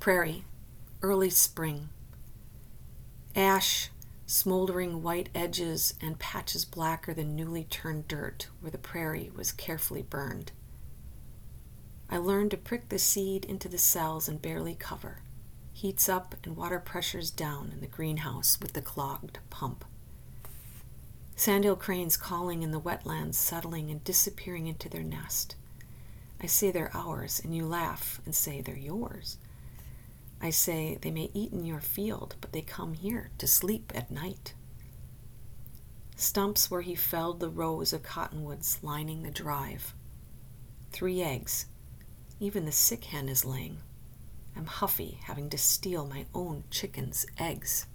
Prairie, early spring. Ash, smoldering white edges and patches blacker than newly turned dirt where the prairie was carefully burned. I learned to prick the seed into the cells and barely cover. Heats up and water pressures down in the greenhouse with the clogged pump. Sandhill cranes calling in the wetlands, settling and disappearing into their nest. I say they're ours, and you laugh and say they're yours. I say they may eat in your field, but they come here to sleep at night. Stumps where he felled the rows of cottonwoods lining the drive. 3 eggs. Even the sick hen is laying. I'm huffy, having to steal my own chicken's eggs.